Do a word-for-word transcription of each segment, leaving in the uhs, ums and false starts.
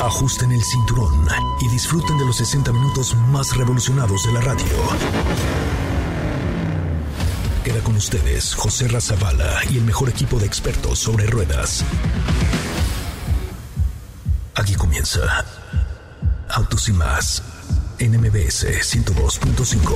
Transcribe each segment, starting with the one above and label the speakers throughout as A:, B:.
A: Ajusten el cinturón y disfruten de los sesenta minutos más revolucionados de la radio. Queda con ustedes José Razabala y el mejor equipo de expertos sobre ruedas. Aquí comienza Autos y Más en M B S ciento dos punto cinco.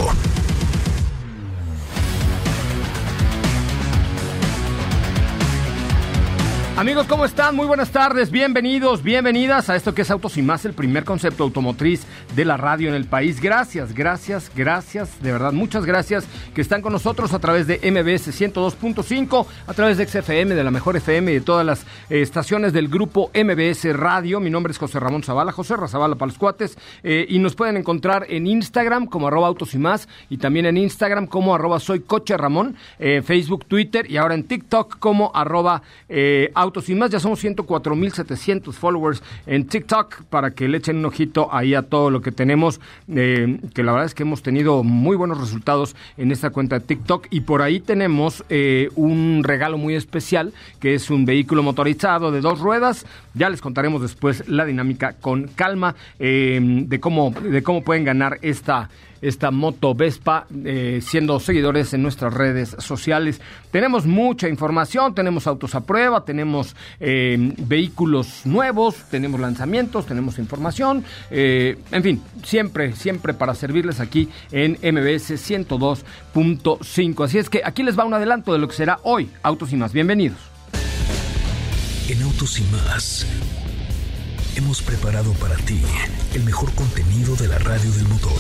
B: Amigos, ¿cómo están? Muy buenas tardes, bienvenidos, bienvenidas a esto que es Autos y Más, el primer concepto automotriz de la radio en el país. Gracias, gracias, gracias, de verdad, muchas gracias que están con nosotros a través de M B S ciento dos punto cinco, a través de X F M, de la Mejor F M y de todas las eh, estaciones del grupo M B S Radio. Mi nombre es José Ramón Zavala, José Razabala para los cuates, eh, y nos pueden encontrar en Instagram como arroba Autos y Más, y también en Instagram como arroba Soy Coche Ramón, eh, Facebook, Twitter y ahora en TikTok como arroba eh, Autos y Más. Ya somos ciento cuatro mil setecientos followers en TikTok para que le echen un ojito ahí a todo lo que tenemos, eh, que la verdad es que hemos tenido muy buenos resultados en esta cuenta de TikTok, y por ahí tenemos eh, un regalo muy especial que es un vehículo motorizado de dos ruedas. Ya les contaremos después la dinámica con calma eh, de cómo, de cómo pueden ganar esta esta moto Vespa, eh, siendo seguidores en nuestras redes sociales. Tenemos mucha información, tenemos autos a prueba, tenemos eh, vehículos nuevos, tenemos lanzamientos, tenemos información, eh, en fin, siempre, siempre para servirles aquí en M B S ciento dos punto cinco. Así es que aquí les va un adelanto de lo que será hoy Autos y Más. Bienvenidos.
A: En Autos y Más hemos preparado para ti el mejor contenido de la radio del motor.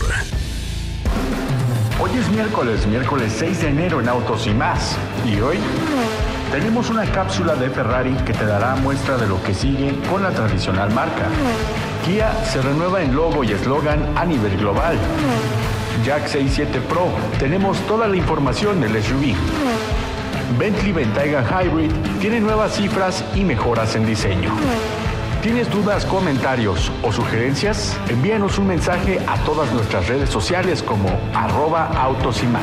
C: Hoy es miércoles, miércoles seis de enero en Autos y Más. Y hoy tenemos una cápsula de Ferrari que te dará muestra de lo que sigue con la tradicional marca. Kia se renueva en logo y eslogan a nivel global. Jack seis siete Pro, tenemos toda la información del S U V. Bentley Bentayga Hybrid tiene nuevas cifras y mejoras en diseño. ¿Tienes dudas, comentarios o sugerencias? Envíanos un mensaje a todas nuestras redes sociales como arroba Autos y Más.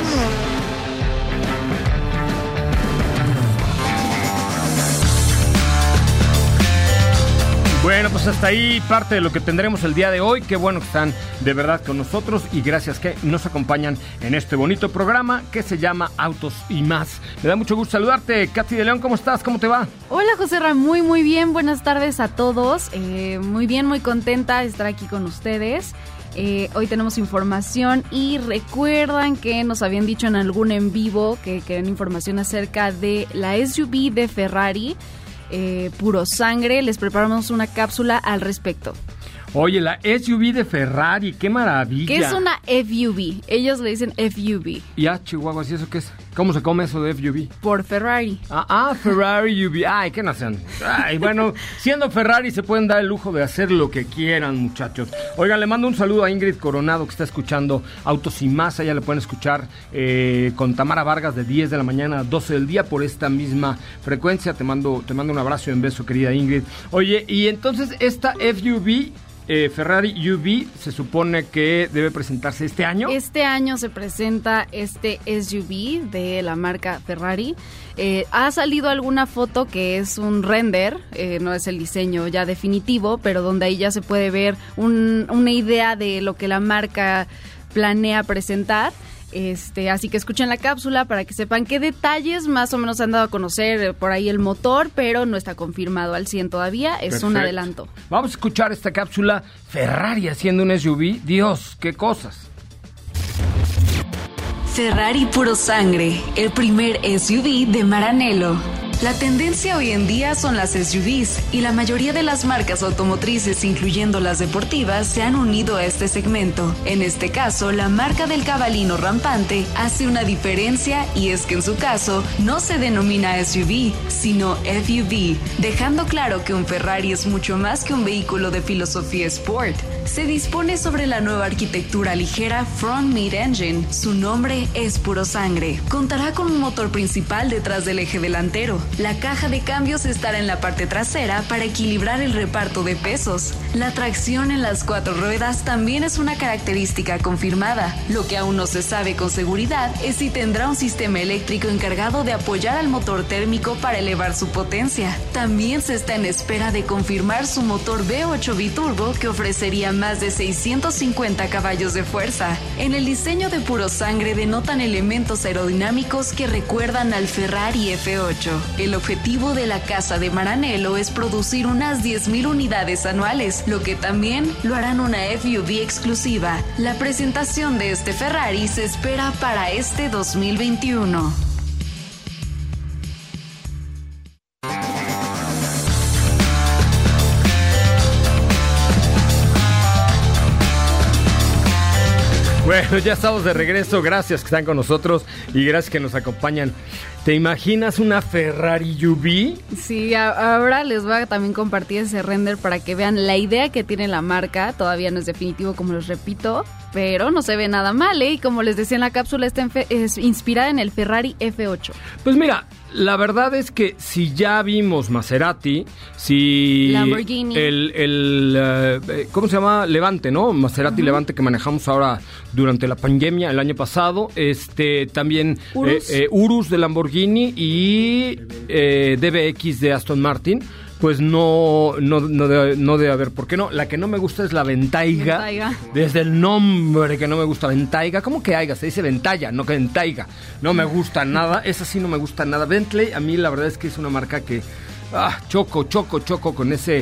B: Bueno, pues hasta ahí parte de lo que tendremos el día de hoy. Qué bueno que están de verdad con nosotros y gracias que nos acompañan en este bonito programa que se llama Autos y Más. Me da mucho gusto saludarte, Katy de León. ¿Cómo estás? ¿Cómo te va?
D: Hola, José Ramón. Muy, muy bien. Buenas tardes a todos. Eh, muy bien, muy contenta de estar aquí con ustedes. Eh, hoy tenemos información y recuerdan que nos habían dicho en algún en vivo que querían información acerca de la S U V de Ferrari. Eh, puro sangre, les preparamos una cápsula al respecto.
B: Oye, la S U V de Ferrari, qué maravilla.
D: ¿Qué es una F U V? Ellos le dicen F U V.
B: Y ah, Chihuahua, ¿y eso qué es? ¿Cómo se come eso de F U V?
D: Por Ferrari.
B: Ah, ah Ferrari U V. Ay, qué nación. Ay, bueno, siendo Ferrari se pueden dar el lujo de hacer lo que quieran, muchachos. Oigan, le mando un saludo a Ingrid Coronado que está escuchando Autos y Más. Allá le pueden escuchar eh, con Tamara Vargas de diez de la mañana a doce del día por esta misma frecuencia. Te mando, te mando un abrazo y un beso, querida Ingrid. Oye, y entonces esta F U V... Eh, Ferrari U V se supone que debe presentarse este año.
D: Este año se presenta este S U V de la marca Ferrari. Eh, ha salido alguna foto que es un render, eh, no es el diseño ya definitivo, pero donde ahí ya se puede ver un, una idea de lo que la marca planea presentar. Este, así que escuchen la cápsula para que sepan qué detalles más o menos han dado a conocer por ahí el motor, pero no está confirmado al cien todavía, es Perfecto. Un adelanto.
B: Vamos a escuchar esta cápsula, Ferrari haciendo un S U V, Dios, qué cosas.
E: Ferrari puro sangre, el primer S U V de Maranello. La tendencia hoy en día son las S U Vs y la mayoría de las marcas automotrices, incluyendo las deportivas, se han unido a este segmento. En este caso, la marca del cabalino rampante hace una diferencia y es que en su caso no se denomina S U V, sino F U V, dejando claro que un Ferrari es mucho más que un vehículo de filosofía sport. Se dispone sobre la nueva arquitectura ligera Front Mid-Engine. Su nombre es puro sangre. Contará con un motor principal detrás del eje delantero. La caja de cambios estará en la parte trasera para equilibrar el reparto de pesos. La tracción en las cuatro ruedas también es una característica confirmada. Lo que aún no se sabe con seguridad es si tendrá un sistema eléctrico encargado de apoyar al motor térmico para elevar su potencia. También se está en espera de confirmar su motor V ocho biturbo que ofrecería más de seiscientos cincuenta caballos de fuerza. En el diseño de Purosangre denotan elementos aerodinámicos que recuerdan al Ferrari F ocho. El objetivo de la casa de Maranello es producir unas diez mil unidades anuales, lo que también lo harán una F U V exclusiva. La presentación de este Ferrari se espera para este dos mil veintiuno.
B: Bueno, ya estamos de regreso. Gracias que están con nosotros y gracias que nos acompañan. ¿Te imaginas una Ferrari U V?
D: Sí, a- ahora les voy a también compartir ese render para que vean la idea que tiene la marca. Todavía no es definitivo, como les repito, pero no se ve nada mal, ¿eh? Y como les decía en la cápsula, está en fe- es inspirada en el Ferrari F ocho.
B: Pues mira, la verdad es que si ya vimos Maserati, si
D: Lamborghini.
B: el, el eh, ¿cómo se llama? Levante, ¿no? Maserati uh-huh. Levante que manejamos ahora durante la pandemia el año pasado, este también
D: Urus,
B: eh, eh, Urus de Lamborghini y eh, D B X de Aston Martin. Pues no, no, no, debe, no debe haber, ¿por qué no? La que no me gusta es la Ventaiga.
D: Ventaiga.
B: Desde el nombre que no me gusta, Ventaiga. ¿Cómo que Aiga? Se dice Ventaya, no que Ventaiga. No me gusta nada, esa sí no me gusta nada. Bentley, a mí la verdad es que es una marca que ah, choco, choco, choco con ese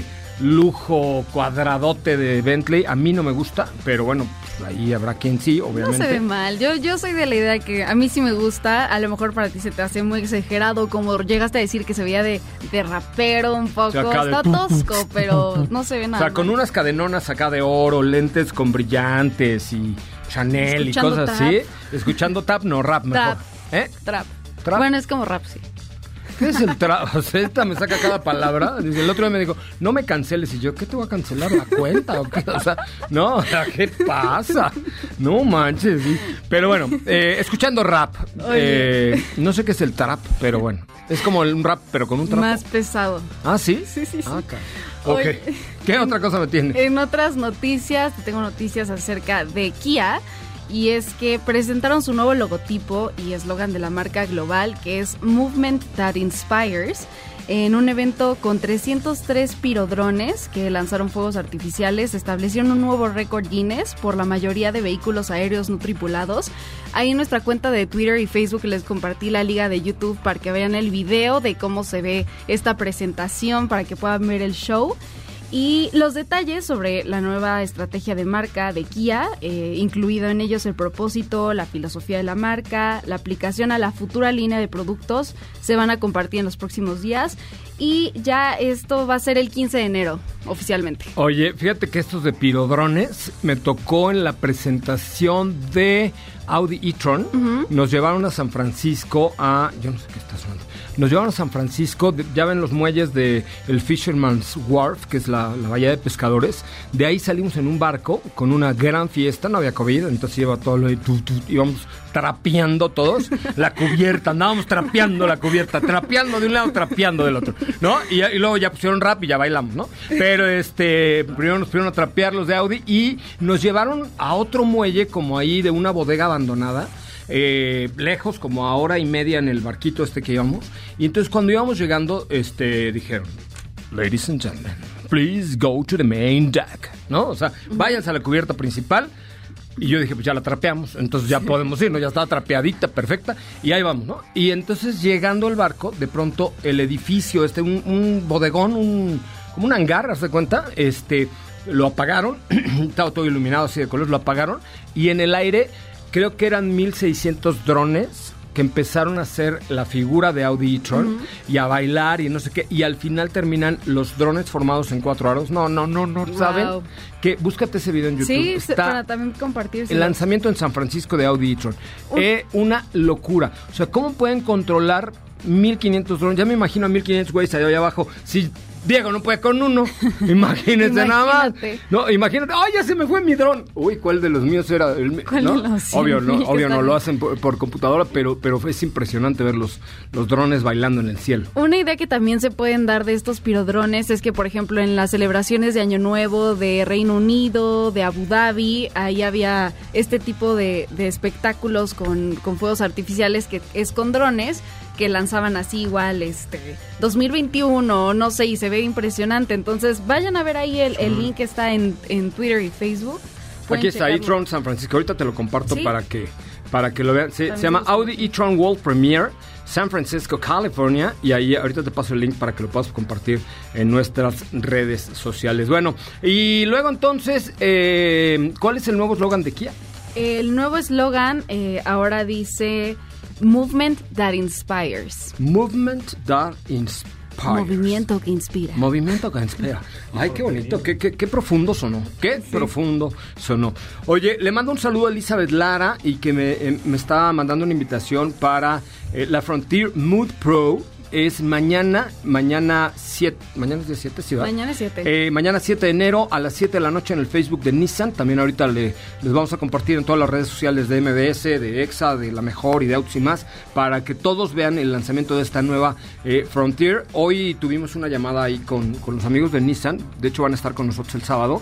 B: lujo cuadradote de Bentley. A mí no me gusta, pero bueno, pues ahí habrá quien sí, obviamente.
D: No se ve mal. Yo, yo soy de la idea que a mí sí me gusta. A lo mejor para ti se te hace muy exagerado, como llegaste a decir que se veía de, de rapero un poco. O sea, está
B: de...
D: tosco, pero no se ve nada.
B: O sea, con
D: mal.
B: unas cadenonas acá de oro, lentes con brillantes y Chanel
D: escuchando
B: y cosas
D: trap.
B: así. Escuchando tap, no rap mejor.
D: Trap.
B: ¿Eh?
D: Trap.
B: Trap.
D: Bueno, es como rap, sí.
B: ¿Qué es el trap? O sea, esta me saca cada palabra. El otro día me dijo, no me canceles. Y yo, ¿qué te voy a cancelar? ¿La cuenta o qué? O sea, no, ¿qué pasa? No manches. Sí. Pero bueno, eh, escuchando rap. Eh, no sé qué es el trap, pero bueno. Es como un rap, pero con un trap.
D: Más pesado.
B: ¿Ah, sí?
D: Sí, sí, sí.
B: Ah, okay. Ok.
D: Oye,
B: ¿Qué otra cosa me tiene?
D: En otras noticias, tengo noticias acerca de Kia. Y es que presentaron su nuevo logotipo y eslogan de la marca global, que es Movement That Inspires, en un evento con trescientos tres pirodrones que lanzaron fuegos artificiales. Establecieron un nuevo récord Guinness por la mayoría de vehículos aéreos no tripulados. Ahí en nuestra cuenta de Twitter y Facebook les compartí la liga de YouTube para que vean el video de cómo se ve esta presentación, para que puedan ver el show. Y los detalles sobre la nueva estrategia de marca de Kia, eh, incluido en ellos el propósito, la filosofía de la marca, la aplicación a la futura línea de productos, se van a compartir en los próximos días. Y ya esto va a ser el quince de enero, oficialmente.
B: Oye, fíjate que estos de pirodrones me tocó en la presentación de Audi e-tron. Uh-huh. Nos llevaron a San Francisco a... Yo no sé qué está sonando. Nos llevaron a San Francisco, de, ya ven los muelles de el Fisherman's Wharf, que es la, la bahía de pescadores. De ahí salimos en un barco con una gran fiesta, no había COVID, entonces iba todo lo de tu, tu, íbamos trapeando todos la cubierta, andábamos trapeando la cubierta, trapeando de un lado, trapeando del otro, ¿no? Y, y luego ya pusieron rap y ya bailamos, ¿no? Pero este, primero nos pusieron a trapear los de Audi y nos llevaron a otro muelle como ahí de una bodega abandonada. Eh, lejos, como a hora y media en el barquito este que íbamos. Y entonces cuando íbamos llegando, este, dijeron: Ladies and gentlemen, please go to the main deck, ¿no? O sea, váyanse a la cubierta principal. Y yo dije, pues ya la trapeamos, entonces ya podemos irnos, ya estaba trapeadita, perfecta, y ahí vamos, ¿no? Y entonces llegando al barco, de pronto el edificio, este, un, un bodegón, un, como un hangar, ¿haz de cuenta? Este, lo apagaron, estaba todo iluminado así de colores, lo apagaron, y en el aire creo que eran mil seiscientos drones que empezaron a hacer la figura de Audi e-tron uh-huh. y a bailar y no sé qué, y al final terminan los drones formados en cuatro aros. No, no, no, no, wow. ¿Saben? Que búscate ese video en YouTube.
D: Sí,
B: está
D: para también compartir.
B: El lanzamiento en San Francisco de Audi e-tron. Es eh, una locura. O sea, ¿cómo pueden controlar mil quinientos drones? Ya me imagino a mil quinientos güeyes allá abajo. Si Diego no puede con uno. Imagínate nada más. No, imagínate. ¡Ay, ya se me fue mi dron! Uy, ¿cuál de los míos era? El,
D: ¿Cuál
B: ¿no?
D: de los
B: Obvio, no, obvio no
D: bien?
B: lo hacen por, por computadora, pero, pero es impresionante ver los, los drones bailando en el cielo.
D: Una idea que también se pueden dar de estos pirodrones es que, por ejemplo, en las celebraciones de Año Nuevo de Reino Unido, de Abu Dhabi, ahí había este tipo de, de espectáculos con, con fuegos artificiales que es con drones, que lanzaban así igual, este, dos mil veintiuno, no sé, y se ve impresionante. Entonces, vayan a ver ahí el, el link que está en, en Twitter y Facebook.
B: Aquí está
D: checarlo.
B: e-tron San Francisco. Ahorita te lo comparto
D: ¿Sí?
B: para que para que lo vean. Se, se llama Audi e-tron World Premiere San Francisco, California. Y ahí ahorita te paso el link para que lo puedas compartir en nuestras redes sociales. Bueno, y luego entonces, eh, ¿cuál es el nuevo eslogan de Kia?
D: El nuevo eslogan eh, ahora dice Movement that inspires.
B: Movement that inspires.
D: Movimiento que inspira.
B: Movimiento que inspira. Ay, qué bonito, qué, qué, qué profundo sonó. Qué sí. profundo sonó. Oye, le mando un saludo a Elizabeth Lara y que me, eh, me está mandando una invitación para eh, la Frontier Mood Pro. Es mañana, mañana siete, mañana es día siete, ¿sí, verdad?
D: Mañana es siete.
B: Eh, mañana siete de enero a las siete de la noche en el Facebook de Nissan. También ahorita le, les vamos a compartir en todas las redes sociales de M B S, de EXA, de La Mejor y de Autos y Más, para que todos vean el lanzamiento de esta nueva eh, Frontier. Hoy tuvimos una llamada ahí con, con los amigos de Nissan, de hecho van a estar con nosotros el sábado,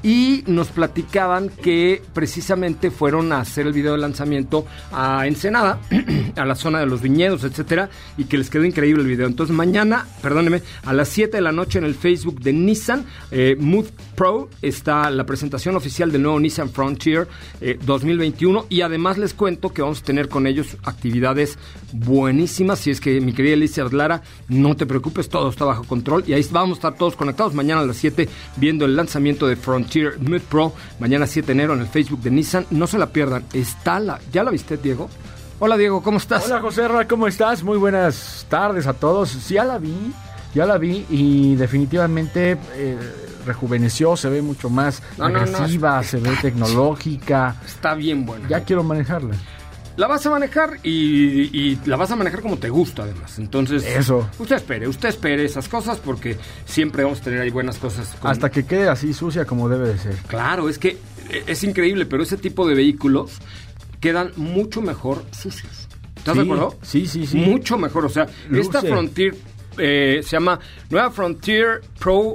B: y nos platicaban que precisamente fueron a hacer el video de lanzamiento a Ensenada, a la zona de los viñedos, etcétera, y que les quedó increíble el video. Entonces mañana, perdóneme, a las siete de la noche en el Facebook de Nissan eh, Mood Pro está la presentación oficial del nuevo Nissan Frontier eh, dos mil veintiuno, y además les cuento que vamos a tener con ellos actividades buenísimas. Si es que mi querida Elizabeth Lara, no te preocupes, todo está bajo control y ahí vamos a estar todos conectados mañana a las siete viendo el lanzamiento de Frontier Mood Pro, mañana siete de enero en el Facebook de Nissan. No se la pierdan. Está la, ¿ya la viste, Diego? Hola, Diego, ¿cómo estás?
F: Hola, José Ra, ¿cómo estás? Muy buenas tardes a todos. Sí, ya la vi, ya la vi y definitivamente eh, rejuveneció, se ve mucho más no, agresiva, no, no, se ve tecnológica.
B: Está bien buena.
F: Ya quiero manejarla.
B: La vas a manejar y, y la vas a manejar como te gusta, además. Entonces,
F: eso.
B: Usted espere, usted espere esas cosas porque siempre vamos a tener ahí buenas cosas.
F: Con... Hasta que quede así sucia como debe de ser.
B: Claro, es que es increíble, pero ese tipo de vehículos quedan mucho mejor sucios. ¿Estás
F: sí,
B: de acuerdo?
F: Sí, sí, sí.
B: Mucho mejor. O sea,
F: Luce.
B: Esta Frontier eh, se llama Nueva Frontier Pro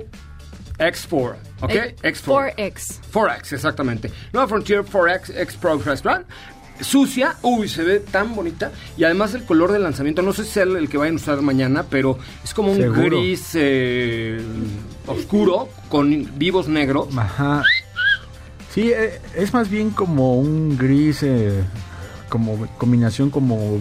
B: X cuatro. ¿Ok? X cuatro.
D: cuatro X.
B: cuatro X, exactamente. Nueva Frontier cuatro X X Pro Restaurant. Sucia, uy, se ve tan bonita. Y además el color del lanzamiento, no sé si es el, el que vayan a usar mañana, pero es como un
F: Seguro.
B: gris eh, oscuro con vivos negros.
F: Ajá. Sí, es más bien como un gris, eh, como combinación como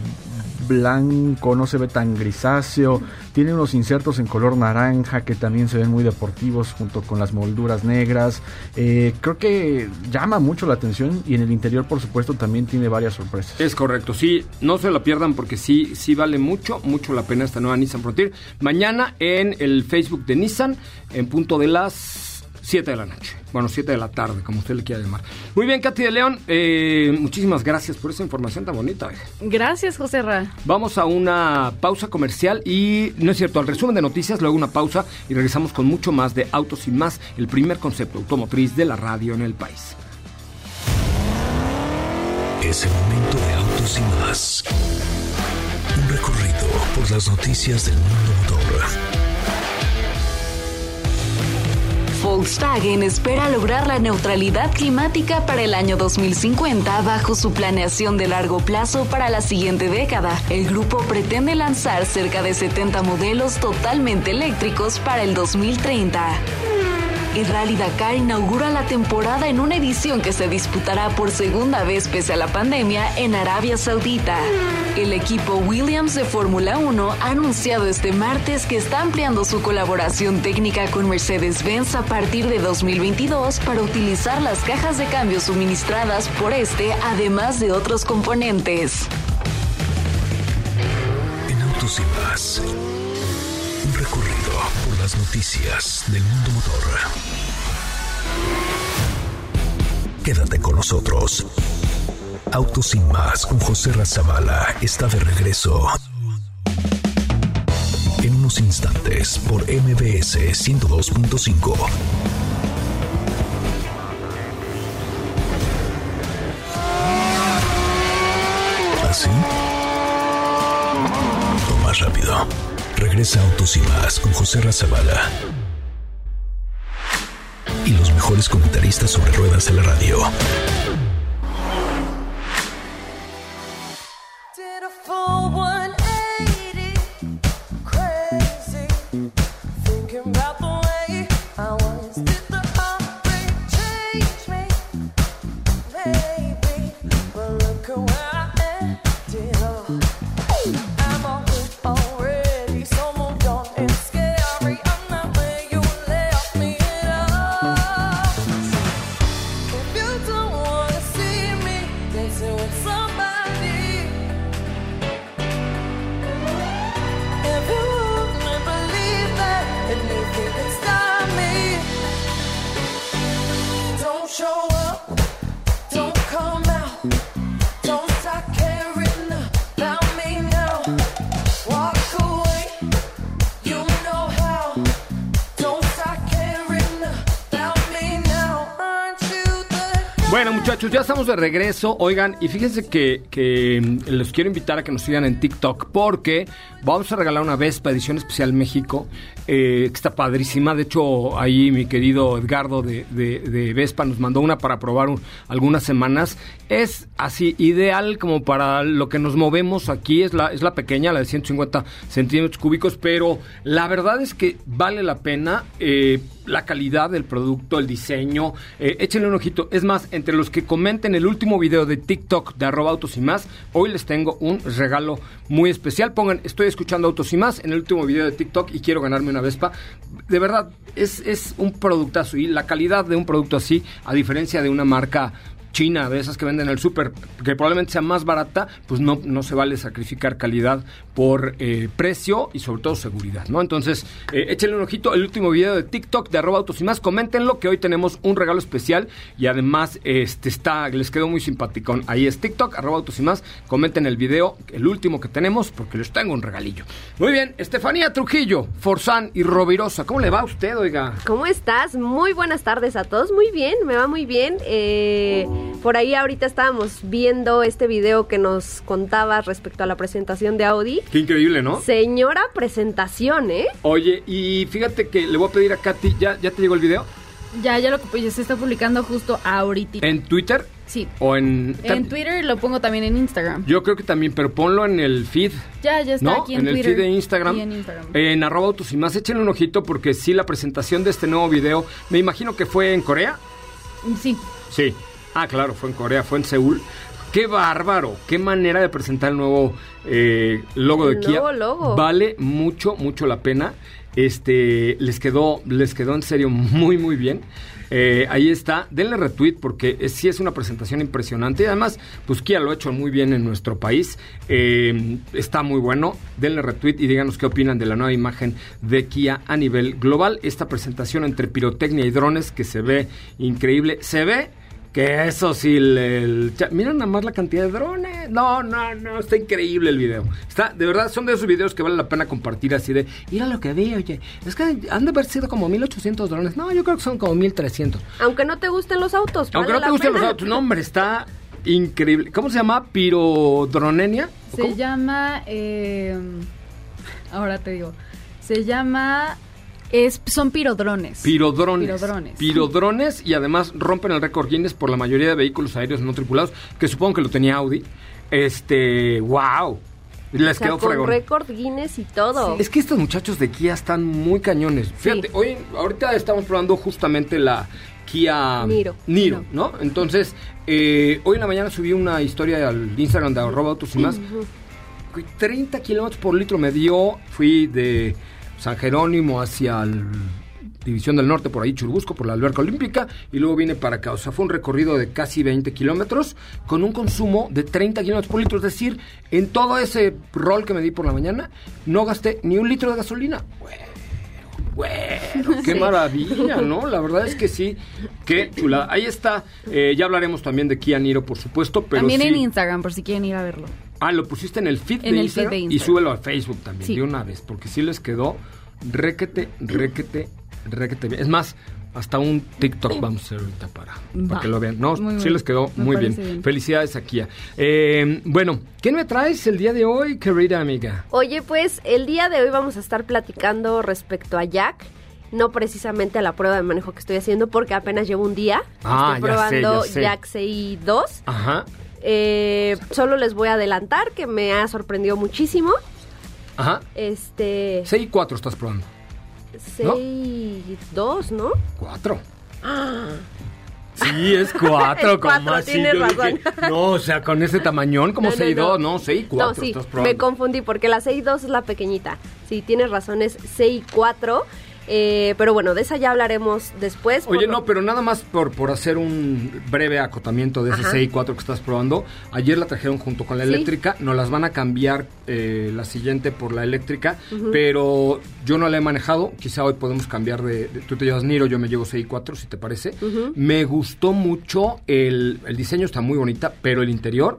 F: blanco, no se ve tan grisáceo. Tiene unos insertos en color naranja que también se ven muy deportivos junto con las molduras negras. Eh, creo que llama mucho la atención y en el interior, por supuesto, también tiene varias sorpresas.
B: Es correcto, sí, no se la pierdan porque sí, sí vale mucho, mucho la pena esta nueva Nissan Frontier. Mañana en el Facebook de Nissan, en punto de las siete de la noche. Bueno, siete de la tarde, como usted le quiera llamar. Muy bien, Katy de León, eh, muchísimas gracias por esa información tan bonita. Eh.
D: Gracias, José Ra.
B: Vamos a una pausa comercial y, no es cierto, al resumen de noticias, luego una pausa y regresamos con mucho más de Autos y Más, el primer concepto automotriz de la radio en el país.
A: Es el momento de Autos y Más. Un recorrido por las noticias del mundo motor.
E: Volkswagen espera lograr la neutralidad climática para el año dos mil cincuenta bajo su planeación de largo plazo para la siguiente década. El grupo pretende lanzar cerca de setenta modelos totalmente eléctricos para el dos mil treinta. El Rally Dakar inaugura la temporada en una edición que se disputará por segunda vez pese a la pandemia en Arabia Saudita. El equipo Williams de Fórmula uno ha anunciado este martes que está ampliando su colaboración técnica con Mercedes-Benz a partir de dos mil veintidós para utilizar las cajas de cambio suministradas por este, además de otros componentes.
A: En Autos y Más, un recorrido por las noticias del mundo motor. Quédate con nosotros. Autos y Más con José Razabala está de regreso. en unos instantes por M B S ciento dos punto cinco. ¿Así? O más rápido. Regresa Autos y Más con José Razabala y los mejores comentaristas sobre ruedas de la radio.
B: Bueno, muchachos, ya estamos de regreso. Oigan, y fíjense que, que los quiero invitar a que nos sigan en TikTok porque vamos a regalar una Vespa edición especial México, eh, que está padrísima. De hecho, ahí mi querido Edgardo de, de, de Vespa nos mandó una para probar un, algunas semanas. Es así, ideal como para lo que nos movemos aquí. Es la, es la pequeña, la de ciento cincuenta centímetros cúbicos, pero la verdad es que vale la pena. Eh, la calidad del producto, el diseño, eh, échenle un ojito. Es más, entre los que comenten el último video de TikTok de arroba Autos y Más, hoy les tengo un regalo muy especial. Pongan, estoy escuchando Autos y Más en el último video de TikTok y quiero ganarme una Vespa. De verdad, es, es un productazo, y la calidad de un producto así, a diferencia de una marca china, de esas que venden en el súper, que probablemente sea más barata, pues no, no se vale sacrificar calidad por eh, precio y sobre todo seguridad, ¿no? Entonces, eh, échenle un ojito el último video de TikTok de arroba Autos y Más, coméntenlo, que hoy tenemos un regalo especial y además este está, les quedó muy simpaticón. Ahí es TikTok, arroba Autos y Más, comenten el video, el último que tenemos, porque les tengo un regalillo. Muy bien, Estefanía Trujillo, Forzán y Rovirosa, ¿cómo le va a usted, oiga?
G: ¿Cómo estás? Muy buenas tardes a todos, muy bien, me va muy bien. Eh... Por ahí ahorita estábamos viendo este video que nos contabas respecto a la presentación de Audi.
B: Qué increíble, ¿no?
G: Señora presentación, ¿eh?
B: Oye, y fíjate que le voy a pedir a Katy, ¿ya, ya te llegó el video?
D: Ya, ya lo ya se está publicando justo ahorita.
B: ¿En Twitter?
D: Sí.
B: ¿O en...?
D: En Twitter, lo pongo también en Instagram.
B: Yo creo que también, pero ponlo en el feed.
D: Ya, ya está, ¿no? Aquí en,
B: en
D: Twitter.
B: En el feed de Instagram.
D: Y en Instagram.
B: En arroba Autos y Más, échenle un ojito porque sí, la presentación de este nuevo video, me imagino que fue en Corea.
D: Sí.
B: Sí. Ah, claro, fue en Corea, fue en Seúl. ¡Qué bárbaro! ¡Qué manera de presentar el nuevo eh, logo de
G: el
B: Kia!
G: Nuevo logo.
B: Vale mucho, mucho la pena. Este, les quedó, les quedó en serio muy, muy bien. Eh, ahí está, denle retweet porque es, sí es una presentación impresionante y además, pues Kia lo ha hecho muy bien en nuestro país. Eh, está muy bueno. Denle retweet y díganos qué opinan de la nueva imagen de Kia a nivel global. Esta presentación entre pirotecnia y drones que se ve increíble. Se ve que eso sí, el, el, miren nada más la cantidad de drones. No, no, no, está increíble el video. Está, de verdad, son de esos videos que vale la pena compartir así de, mira lo que vi, oye, es que han de haber sido como mil ochocientos drones. No, yo creo que son como mil trescientos.
G: Aunque no te gusten los autos.
B: Aunque
G: vale
B: no te gusten
G: pena.
B: los autos, no, hombre, está increíble. ¿Cómo se llama? ¿Pirodronenia?
D: Se
B: ¿Cómo?
D: llama, eh, ahora te digo, se llama... Es, son pirodrones.
B: Pirodrones.
D: Pirodrones.
B: Pirodrones y además rompen el récord Guinness por la mayoría de vehículos aéreos no tripulados, que supongo que lo tenía Audi. Este, wow. Les
G: o sea,
B: quedó
G: con
B: fregón.
G: récord Guinness y todo.
B: Sí, es que estos muchachos de Kia están muy cañones. Fíjate,
G: Sí.
B: hoy, ahorita estamos probando justamente la Kia
G: Niro.
B: Niro, ¿no? Entonces, eh, hoy en la mañana subí una historia al Instagram de arroba Autos y Más. Uh-huh. treinta kilómetros por litro me dio. Fui de San Jerónimo hacia el División del Norte, por ahí Churubusco, por la Alberca Olímpica, y luego vine para acá. O sea, fue un recorrido de casi veinte kilómetros con un consumo de treinta kilómetros por litro. Es decir, en todo ese rol que me di por la mañana, no gasté ni un litro de gasolina. Bueno, bueno, qué sí. Maravilla, ¿no? La verdad es que sí, qué chulada. Ahí está, eh, ya hablaremos también de Kia Niro, por supuesto, pero
D: también
B: sí.
D: en Instagram, por si quieren ir a verlo.
B: Ah, lo pusiste en el feed,
D: En
B: de,
D: el
B: Instagram,
D: feed de
B: y
D: Instagram.
B: súbelo a Facebook también,
D: Sí.
B: de una vez, porque sí les quedó requete, requete, requete bien. Es más, hasta un TikTok vamos a hacer ahorita para,
D: Va.
B: para que lo vean. No,
D: Muy
B: sí
D: bien.
B: les quedó
D: Me
B: muy bien.
D: parece bien.
B: Felicidades, Akia. Eh, bueno, ¿qué me traes el día de hoy, querida amiga?
G: Oye, pues el día de hoy vamos a estar platicando respecto a Jack. No precisamente a la prueba de manejo que estoy haciendo porque apenas llevo un día.
B: Ah,
G: estoy
B: ya sé,
G: probando
B: ya sé.
G: Jack C I dos.
B: Ajá,
G: Eh, solo les voy a adelantar que me ha sorprendido muchísimo.
B: ajá.
G: Este...
B: C I cuatro estás probando.
G: C I dos, ¿no?
B: ¿Cuatro? Sí, es cuatro,
G: Es cuatro,
B: como así.
G: tienes
B: Yo
G: razón.
B: dije, no, o sea, con ese tamañón, como
G: No, no,
B: C I dos,
G: no.
B: no, C I cuatro
G: No, sí,
B: estás probando.
G: me confundí porque la C I dos es la pequeñita. Sí, tienes razón, es C I cuatro. Eh, pero bueno, de esa ya hablaremos después.
B: Oye,
G: por
B: no,
G: lo-
B: pero nada más por, por hacer un breve acotamiento de ese
G: Ajá.
B: C I cuatro que estás probando. Ayer la trajeron junto con la
G: Sí.
B: eléctrica, nos las van a cambiar eh, la siguiente por la eléctrica, pero yo no la he manejado, quizá hoy podemos cambiar de, de- tú te llevas Niro, yo me llevo C I cuatro, si te parece. Me gustó mucho, el, el diseño está muy bonita, pero el interior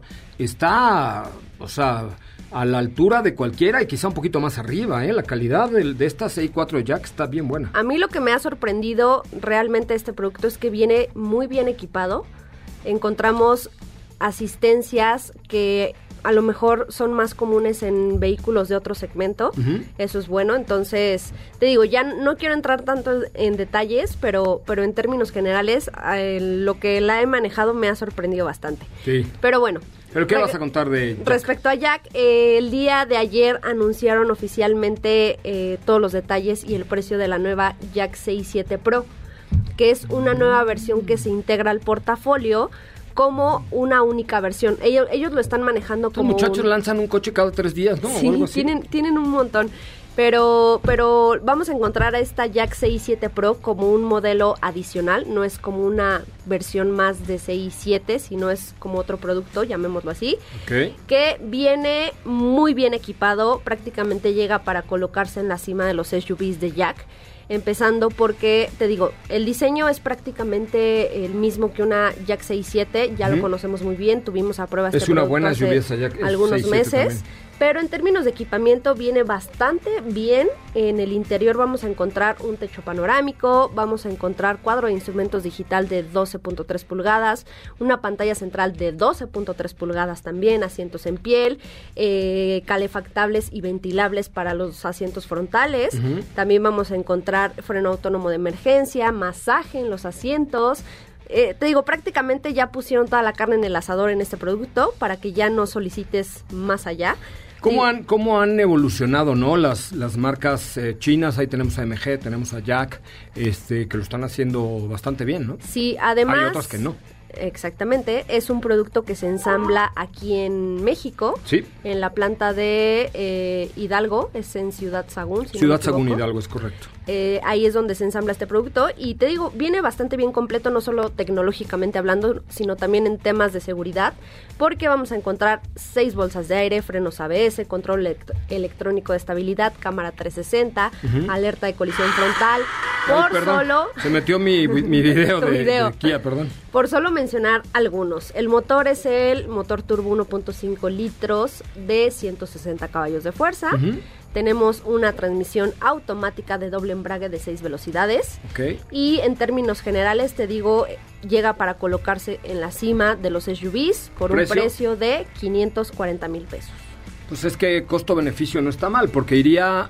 B: está, o sea, a la altura de cualquiera y quizá un poquito más arriba, ¿eh? La calidad del- de esta C I cuatro de Jack está bien buena.
G: A mí lo que me ha sorprendido realmente este producto es que viene muy bien equipado. Encontramos asistencias que a lo mejor son más comunes en vehículos de otro segmento.
B: Ujú.
G: Eso es bueno. Entonces, te digo, ya no quiero entrar tanto en detalles, pero, pero en términos generales, eh, lo que la he manejado me ha sorprendido bastante.
B: Sí.
G: Pero bueno.
B: ¿Pero qué
G: Reg-
B: vas a contar de Jack?
G: Respecto a Jack, eh, el día de ayer anunciaron oficialmente eh, todos los detalles y el precio de la nueva Jack C I siete Pro, que es una nueva versión que se integra al portafolio como una única versión. Ellos, ellos lo están manejando
B: Estos
G: como
B: muchachos
G: un-
B: lanzan un coche cada tres días, ¿no? O
G: Sí,
B: algo así.
G: tienen, tienen un montón. Pero, pero vamos a encontrar a esta Jack C I siete Pro como un modelo adicional. No es como una versión más de C I siete, sino es como otro producto, llamémoslo así.
B: Ok.
G: Que viene muy bien equipado. Prácticamente llega para colocarse en la cima de los S U Vs de Jack. Empezando porque, te digo, el diseño es prácticamente el mismo que una Jack C I siete. Ya
B: Ujú.
G: lo conocemos muy bien. Tuvimos a prueba
B: Es
G: este
B: una
G: producto
B: buena
G: hace
B: S U V esa Jack-
G: algunos
B: C I siete
G: meses.
B: también.
G: Pero en términos de equipamiento viene bastante bien. En el interior vamos a encontrar un techo panorámico, vamos a encontrar cuadro de instrumentos digital de doce punto tres pulgadas, una pantalla central de doce punto tres pulgadas también, asientos en piel, eh, calefactables y ventilables para los asientos frontales.
B: Ujú.
G: También vamos a encontrar freno autónomo de emergencia, masaje en los asientos. Eh, te digo, prácticamente ya pusieron toda la carne en el asador en este producto para que ya no solicites más allá.
B: ¿Cómo
G: Sí.
B: han, cómo han evolucionado, no? Las, las marcas eh, chinas, ahí tenemos a M G, tenemos a Jack, este, que lo están haciendo bastante bien, ¿no?
G: Sí, además...
B: Hay otras que no.
G: Exactamente, es un producto que se ensambla aquí en México,
B: Sí.
G: en la planta de eh, Hidalgo, es en Ciudad Sagún. si no
B: Ciudad
G: me
B: Sagún
G: equivoco.
B: Hidalgo, es correcto.
G: Eh, ahí es donde se ensambla este producto y te digo, viene bastante bien completo, no solo tecnológicamente hablando, sino también en temas de seguridad, porque vamos a encontrar seis bolsas de aire, frenos A B S, control elect- electrónico de estabilidad, cámara trescientos sesenta,
B: Ujú.
G: alerta de colisión frontal,
B: Ay,
G: por
B: perdón,
G: solo...
B: se metió mi, mi video,
G: Tu
B: de,
G: video.
B: de Kia, perdón.
G: Por solo mencionar algunos, el motor es el motor turbo uno punto cinco litros de ciento sesenta caballos de fuerza.
B: Ujú.
G: Tenemos una transmisión automática de doble embrague de seis velocidades.
B: Ok.
G: Y en términos generales, te digo, eh, llega para colocarse en la cima de los S U Vs por un
B: ¿Precio?
G: precio de quinientos cuarenta mil pesos.
B: Pues es que costo-beneficio no está mal, porque iría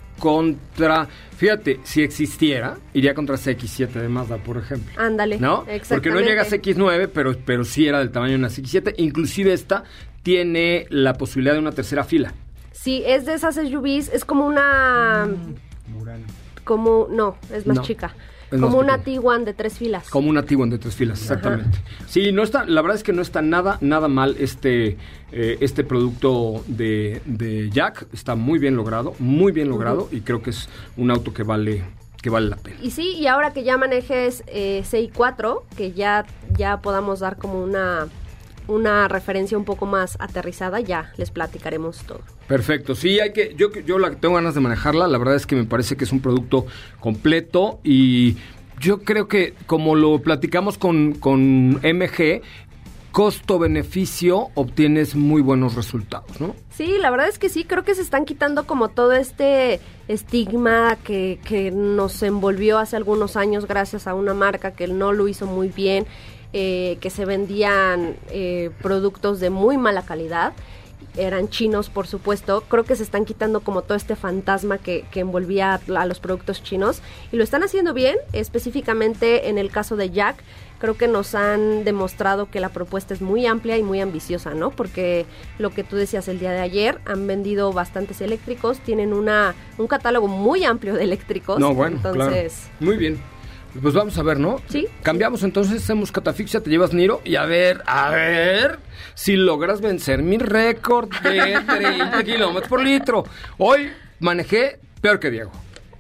B: contra, fíjate, si existiera, iría contra C X siete de Mazda, por ejemplo.
G: Ándale.
B: ¿No?
G: Exactamente.
B: Porque no llega a C X nueve, pero, pero sí era del tamaño de una C X siete. Inclusive esta tiene la posibilidad de una tercera fila.
G: Sí, es de esas S U Vs, es como una... Como, no, es más
B: No,
G: chica.
B: es
G: Como
B: más
G: una
B: pequeña.
G: Tiguan de tres filas.
B: Como una Tiguan de tres filas, exactamente. Sí, no está, la verdad es que no está nada, nada mal este, eh, este producto de, de Jack. Está muy bien logrado, muy bien logrado, y creo que es un auto que vale, que vale la pena.
G: Y sí, y ahora que ya manejes eh, C I cuatro, que ya, ya podamos dar como una, una referencia un poco más aterrizada, ya les platicaremos todo.
B: Perfecto, sí, hay que, yo, yo la, tengo ganas de manejarla, la verdad es que me parece que es un producto completo y yo creo que como lo platicamos con, con M G, costo-beneficio obtienes muy buenos resultados, ¿no?
G: Sí, la verdad es que sí, creo que se están quitando como todo este estigma que, que nos envolvió hace algunos años gracias a una marca que no lo hizo muy bien, eh, que se vendían eh, productos de muy mala calidad, eran chinos, por supuesto. Creo que se están quitando como todo este fantasma que, que envolvía a, a los productos chinos y lo están haciendo bien, específicamente en el caso de Jack. Creo que nos han demostrado que la propuesta es muy amplia y muy ambiciosa, ¿no? Porque lo que tú decías el día de ayer, han vendido bastantes eléctricos, tienen una un catálogo muy amplio de eléctricos.
B: No, bueno,
G: entonces,
B: claro. Muy bien. Pues vamos a ver, ¿no?
G: Sí.
B: Cambiamos entonces, hacemos catafixia, te llevas Niro y a ver, a ver si logras vencer mi récord de treinta kilómetros por litro. Hoy manejé peor que Diego.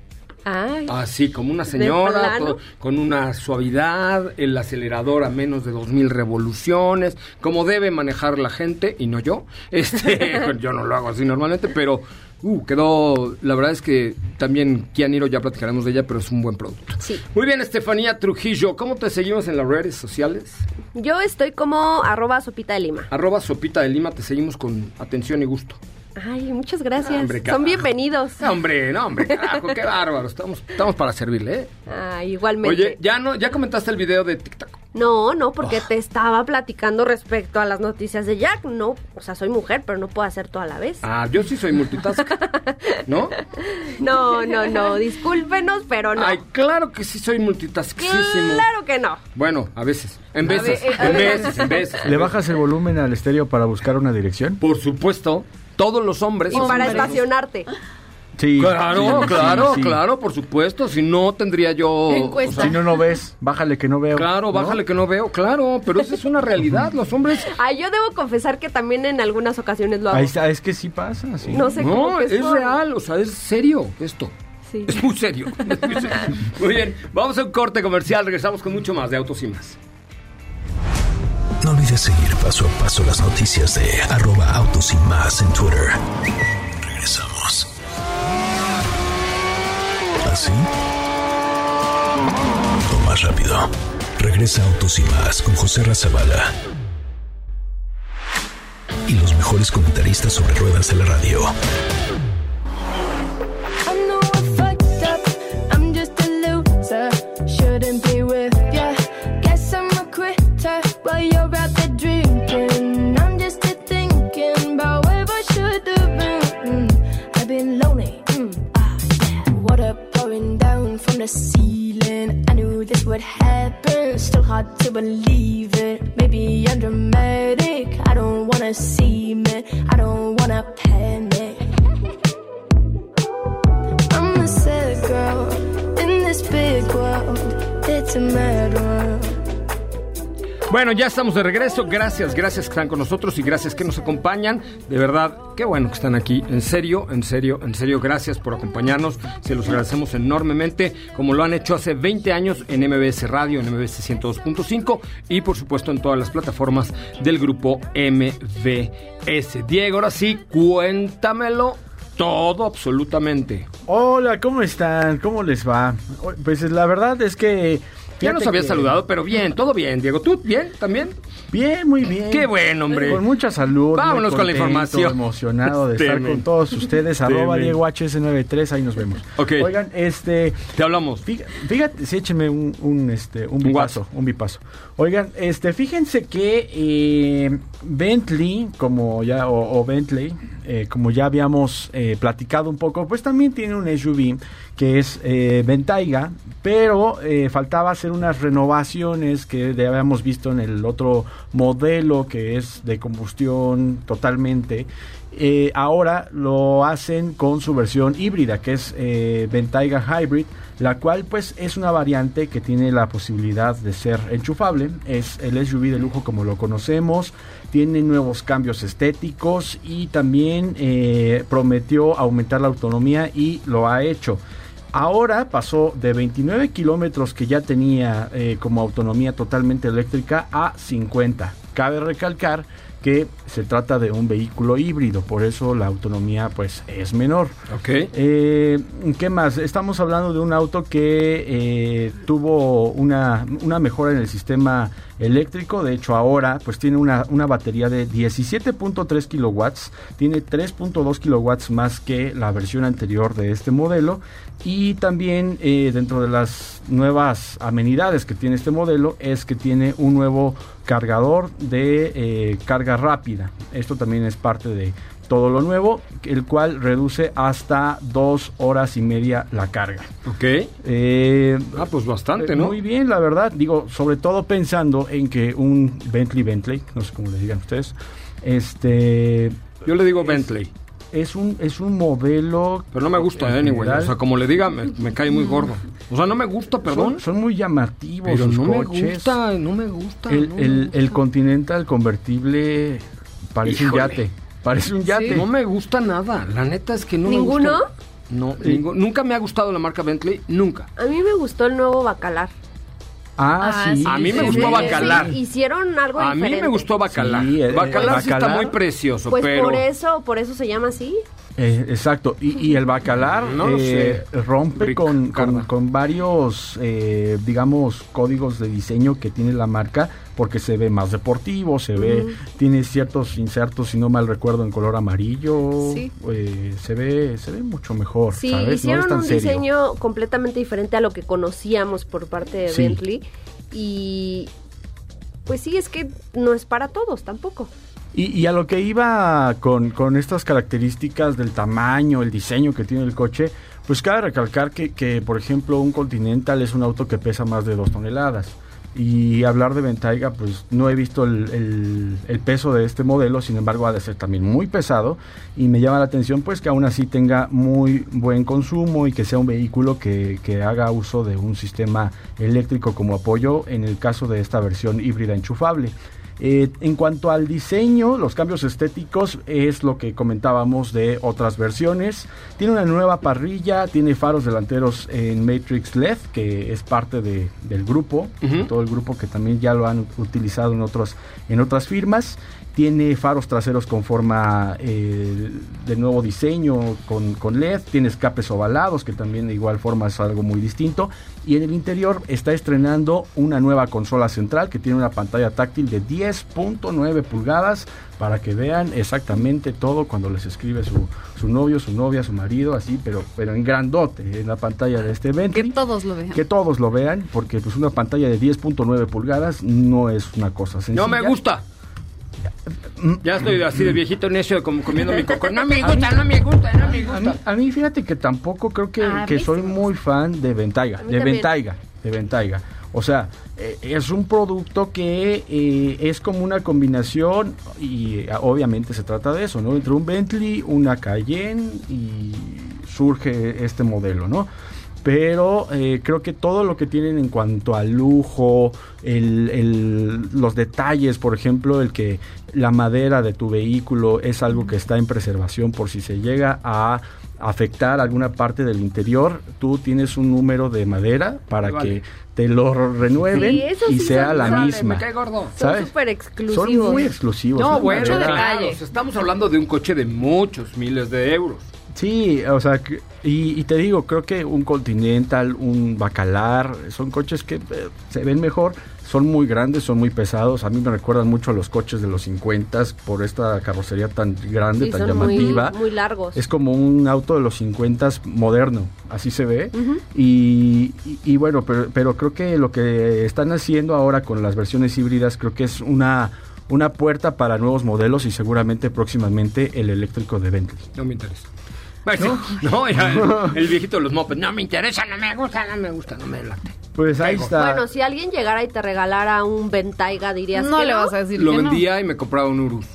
G: Ay,
B: así como una señora, todo, con una suavidad, el acelerador a menos de dos mil revoluciones, como debe manejar la gente, y no yo. Este, yo no lo hago así normalmente, pero uh, quedó, la verdad es que también Kia Niro, ya platicaremos de ella, pero es un buen producto.
G: Sí.
B: Muy bien, Estefanía Trujillo, ¿cómo te seguimos en las redes sociales?
G: Yo estoy como arroba sopita de lima.
B: Arroba sopita de lima, te seguimos con atención y gusto.
G: Ay, muchas gracias.
B: Hombre,
G: son bienvenidos.
B: No, hombre, no, hombre, carajo, qué bárbaro. Estamos, estamos para servirle, ¿eh?
G: Ah, igualmente.
B: Oye, ¿ya no, ya comentaste el video de TikTok?
G: No, no, porque
B: Oh.
G: te estaba platicando respecto a las noticias de Jack. No, o sea, soy mujer, pero no puedo hacer todo a la vez.
B: Ah, yo sí soy multitask, ¿no?
G: No, no, no, discúlpenos, pero no.
B: Ay, claro que sí soy multitaskísimo.
G: Claro que no.
B: Bueno, a veces, en
G: A
B: veces,
G: ver, a
B: en
G: ver.
B: veces, en veces.
F: ¿Le bajas el volumen al estéreo para buscar una dirección?
B: Por supuesto, todos los hombres.
G: Y para
B: hombres.
G: estacionarte.
F: Sí.
B: Claro,
F: sí,
B: claro,
F: sí, sí.
B: claro, por supuesto. Si no, tendría yo...
G: Encuesta.
F: Si no, no ves, bájale que no veo.
B: Claro,
F: ¿no?
B: bájale que no veo, claro, pero esa es una realidad, los hombres...
G: Ay, yo debo confesar que también en algunas ocasiones lo hago.
F: Ahí está, es que sí pasa, sí.
G: No sé cómo
B: No,
G: que
B: es
G: por-
B: real, o sea, es serio esto.
G: Sí.
B: Es muy serio, es muy serio. Muy bien, vamos a un corte comercial, regresamos con mucho más de Autos y Más.
A: No olvides seguir paso a paso las noticias de arroba Autos y Más en Twitter. Regresamos. ¿Así? O más rápido. Regresa Autos y Más con José Razabala y los mejores comentaristas sobre ruedas de la radio.
H: I know I fucked up, I'm just a loser, shouldn't be with ya. Guess I'm a quitter while you're out there drinking. I'm just a thinking about where I should have been. Mm, I've been lonely, mm, ah, yeah. Water pouring down from the ceiling. I knew this would happen, still hard to believe it. Maybe I'm dramatic, I don't wanna see me, I don't wanna panic. I'm a sad girl in this big world. It's a mad world.
B: Bueno, ya estamos de regreso. Gracias, gracias que están con nosotros y gracias que nos acompañan. De verdad, qué bueno que están aquí. En serio, en serio, en serio, gracias por acompañarnos. Se los agradecemos enormemente, como lo han hecho hace veinte años en M B S Radio, en M B S ciento dos punto cinco y por supuesto en todas las plataformas del grupo M B S. Diego, ahora sí, cuéntamelo todo absolutamente.
F: Hola, ¿cómo están? ¿Cómo les va? Pues la verdad es que...
B: Ya nos
F: fíjate
B: había
F: que-
B: saludado, pero bien, todo bien, Diego. ¿Tú bien también?
F: Bien, muy bien.
B: Qué bueno, hombre.
F: Con mucha salud.
B: Vámonos
F: muy
B: con la
F: contento,
B: información.
F: Emocionado de estar
B: Temen.
F: con todos ustedes. Arroba
B: Temen.
F: Diego H S noventa y tres, ahí nos vemos.
B: Ok.
F: Oigan, este...
B: Te hablamos.
F: Fíjate, fíjate sí, échenme un, un, este, un
B: Un
F: bipaso,
B: WhatsApp.
F: un bipaso. Oigan, este, fíjense que eh, Bentley, como ya, o, o Bentley, eh, como ya habíamos eh, platicado un poco, pues también tiene un S U V que es eh, Bentayga, pero eh, faltaba hacer unas renovaciones que ya habíamos visto en el otro modelo que es de combustión totalmente. Eh, ahora lo hacen con su versión híbrida, que es eh, Bentayga Hybrid, la cual pues es una variante que tiene la posibilidad de ser enchufable. Es el S U V de lujo como lo conocemos, tiene nuevos cambios estéticos y también eh, prometió aumentar la autonomía y lo ha hecho. Ahora pasó de veintinueve kilómetros que ya tenía eh, como autonomía totalmente eléctrica a cincuenta. Cabe recalcar que se trata de un vehículo híbrido, por eso la autonomía pues es menor.
B: Okay.
F: Eh, ¿Qué más? Estamos hablando de un auto que eh, tuvo una, una mejora en el sistema eléctrico. De hecho, ahora pues tiene una, una batería de diecisiete punto tres kilowatts, tiene tres punto dos kilowatts más que la versión anterior de este modelo, y también eh, dentro de las nuevas amenidades que tiene este modelo es que tiene un nuevo cargador de eh, carga rápida. Esto también es parte de todo lo nuevo, el cual reduce hasta dos horas y media la carga.
B: Ok.
F: Eh,
B: ah, pues bastante, ¿no?
F: Muy bien, la verdad. Digo, sobre todo pensando en que un Bentley Bentley, no sé cómo le digan ustedes, este...
B: Yo le digo
F: es,
B: Bentley.
F: Es un, es un modelo...
B: Pero no me gusta, anyway. General, o sea, como le diga, me, me cae muy gordo. O sea, no me gusta, perdón.
F: Son, son muy llamativos
B: pero
F: sus
B: no
F: coches.
B: me gusta, no me gusta.
F: El,
B: no
F: el,
B: me gusta.
F: el Continental convertible parece
B: Híjole.
F: un yate. Parece un yate.
B: Sí. No me gusta nada. La neta es que no
G: ¿Ninguno?
B: me gusta. No,
F: Sí.
B: ninguno. Nunca me ha gustado la marca Bentley, nunca.
G: A mí me gustó el nuevo Bacalar.
F: Ah,
D: Ah,
F: sí.
D: sí,
B: A mí me
D: sí,
B: gustó
D: sí,
B: Bacalar.
G: Sí, hicieron algo
B: A
G: diferente.
B: mí me gustó Bacalar.
F: Sí, el-
B: Bacalar sí está
F: Bacalar,
B: muy precioso,
G: Pues
B: pero...
G: por eso, por eso se llama así.
F: Eh, exacto, y, y el Bacalar
B: No lo
F: eh,
B: sé.
F: rompe
B: Rick,
F: con, con,
B: Carla.
F: con varios, eh, digamos, códigos de diseño que tiene la marca, porque se ve más deportivo, se ve, tiene ciertos insertos, si no mal recuerdo, en color amarillo,
D: Sí.
F: eh, se ve se ve mucho mejor,
G: Sí,
F: ¿sabes?
G: hicieron
F: no es tan
G: un
F: serio.
G: diseño completamente diferente a lo que conocíamos por parte de
F: Sí.
G: Bentley. Y pues sí, es que no es para todos tampoco.
F: Y, y a lo que iba con, con estas características del tamaño, el diseño que tiene el coche, pues cabe recalcar que, que, por ejemplo, un Continental es un auto que pesa más de dos toneladas. Y hablar de Bentayga, pues no he visto el, el, el peso de este modelo, sin embargo ha de ser también muy pesado, y me llama la atención pues que aún así tenga muy buen consumo y que sea un vehículo que, que haga uso de un sistema eléctrico como apoyo en el caso de esta versión híbrida enchufable. Eh, en cuanto al diseño, los cambios estéticos es lo que comentábamos de otras versiones. Tiene una nueva parrilla, tiene faros delanteros en Matrix L E D, que es parte de, del grupo,
B: Uh-huh.
F: todo el grupo que también ya lo han utilizado en, otros, en otras firmas. Tiene faros traseros con forma eh, de nuevo diseño con, con L E D, tiene escapes ovalados que también de igual forma es algo muy distinto, y en el interior está estrenando una nueva consola central que tiene una pantalla táctil de diez punto nueve pulgadas para que vean exactamente todo cuando les escribe su, su novio, su novia, su marido, así, pero, pero en grandote en la pantalla de este Bentley.
D: Que todos lo vean.
F: Que todos lo vean, porque pues una pantalla de diez punto nueve pulgadas no es una cosa sencilla.
B: No me gusta. Ya estoy así de viejito necio como comiendo mi coco. No me gusta, no me gusta, no me
F: A mí,
B: gusta.
F: a mí fíjate que tampoco creo que,
D: A
F: que
D: mí
F: soy
D: sí me
F: muy fan de Bentayga,
G: A mí
F: de
G: también.
F: Bentayga, de Bentayga. O sea, eh, es un producto que eh, es como una combinación y eh, obviamente se trata de eso, ¿no? Entre un Bentley, una Cayenne y surge este modelo, ¿no? Pero eh, creo que todo lo que tienen en cuanto al lujo, el, el, los detalles, por ejemplo, el que la madera de tu vehículo es algo que está en preservación por si se llega a afectar alguna parte del interior, tú tienes un número de madera para
B: Vale.
F: que te lo renueven
G: Sí, eso
F: y
G: sí
F: sea
G: son-
F: la
G: vale,
F: misma.
B: Me cae gordo.
G: Son
F: ¿Sabes?
G: súper
F: Son
G: exclusivos.
F: muy exclusivos.
B: No,
F: una
B: bueno,
D: Mucho
F: madera-
B: claro,
D: detalle.
B: o sea, estamos hablando de un coche de muchos miles de euros.
F: Sí, o sea, que- y, y te digo, creo que un Continental, un Bacalar, son coches que eh, se ven mejor, son muy grandes, son muy pesados, a mí me recuerdan mucho a los coches de los cincuenta por esta carrocería tan grande,
G: Sí,
F: tan
G: son muy,
F: llamativa.
G: muy largos.
F: Es como un auto de los cincuenta moderno, así se ve. y, y, y bueno, pero, pero creo que lo que están haciendo ahora con las versiones híbridas, creo que es una, una puerta para nuevos modelos y seguramente próximamente el eléctrico de Bentley.
B: No me interesa. Bueno, no, no ya, el, el viejito de los mopeds. No me interesa, no me gusta, no me gusta, no me late.
F: Pues ahí
B: Caigo.
F: está.
G: Bueno, si alguien llegara y te regalara un Bentayga, dirías
D: No
G: que
D: le
G: no.
D: vas a decir
B: Lo
D: que no.
B: vendía y me compraba un Urus.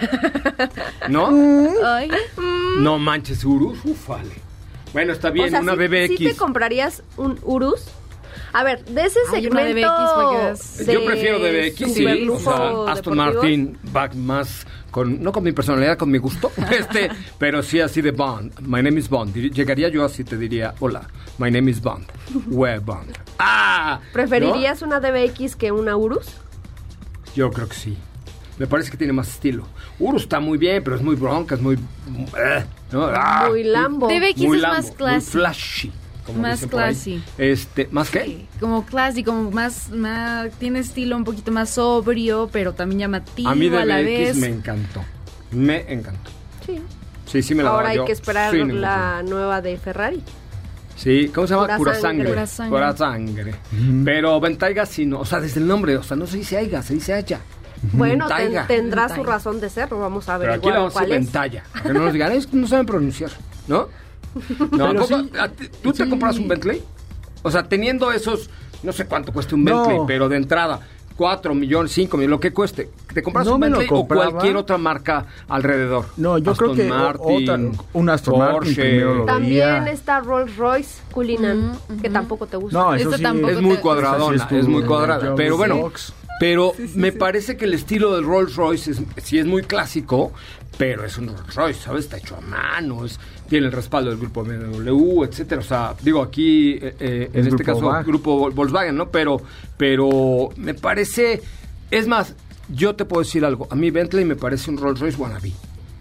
B: ¿No?
D: Ay,
B: No manches, Urus, ufale. Bueno, está bien,
G: O sea,
B: una
G: ¿sí-
B: B B X.
G: ¿sí te comprarías un Urus? A ver, de ese
D: Ay, una
G: segmento...
D: D B X porque es-
G: de
B: Yo prefiero D B X, sí.
G: superlujo
B: O sea, Aston
G: deportivo.
B: Martin va más con, no con mi personalidad, con mi gusto, este, pero sí así de Bond. My name is Bond. Dir- Llegaría yo así, te diría, hola, my name is Bond. Where Bond? ¡Ah!
G: ¿Preferirías una D B X que una Urus?
B: ¿No? Yo creo que sí. me parece que tiene más estilo. Urus está muy bien, pero es muy bronca, es muy... eh, ¿no? Ah,
G: Muy Lambo.
D: T V X
B: muy
D: es
B: Lambo,
D: más classy.
B: muy flashy. Como
D: Más
B: dicen por ahí.
D: classy.
B: Este, ¿más qué?
D: Sí, como classy, como más, más, tiene estilo un poquito más sobrio, pero también llamativo
B: A mí
D: a la
B: D B X
D: vez.
B: me encantó. Me encantó.
G: Sí.
B: Sí, sí me la
G: Ahora
B: daba
G: hay
B: yo
G: que esperar
B: sin ningún
G: la
B: problema.
G: nueva de Ferrari.
B: Sí, ¿cómo se llama?
G: Pura
B: Pura
G: sangre.
B: sangre.
D: Pura sangre.
B: Pura sangre. Pero Bentayga sí, no, o sea, desde el nombre, o sea, no se dice Aiga, se dice Haya.
G: Bueno, ten-
B: Bentayga.
G: tendrá su
D: Bentayga.
G: razón de ser, vamos a
B: Pero
G: ver
B: aquí le vamos a
G: cuál
B: decir
G: es.
B: Ventaya. Para que no nos digan, es que no saben pronunciar, ¿no? No, ¿a
F: Pero
B: poco-
F: sí,
B: a ti- ¿Tú te
F: sí.
B: compras un Bentley? O sea, teniendo esos, no sé cuánto cueste un
F: No.
B: Bentley, pero de entrada, cuatro millones, cinco millones, lo que cueste. ¿Te compras
F: No
B: un
F: me lo
B: Bentley o
F: compraba.
B: cualquier otra marca alrededor?
F: No, yo
B: Aston
F: creo que o-
B: Martin,
F: otra- un Aston Martin
B: Porsche.
F: primero lo
G: También
F: veía.
G: está Rolls Royce Cullinan, que tampoco te gusta.
F: No, eso
D: Esta
F: sí.
D: tampoco
B: Es muy
D: te-
B: cuadradona,
F: Esa sí
B: es,
F: es tu-
B: muy cuadrada.
F: Jones
B: Pero bueno,
F: Fox.
B: pero me parece que el estilo del Rolls Royce es, sí es muy clásico, pero es un Rolls Royce, ¿sabes? Está hecho a mano, es, tiene el respaldo del grupo B M W, etcétera. O sea, digo aquí, eh, eh, en
F: El
B: este
F: grupo
B: caso,
F: Volkswagen.
B: grupo Vol- Volkswagen, ¿no? Pero, pero me parece, es más, yo te puedo decir algo. A mí Bentley me parece un Rolls Royce wannabe.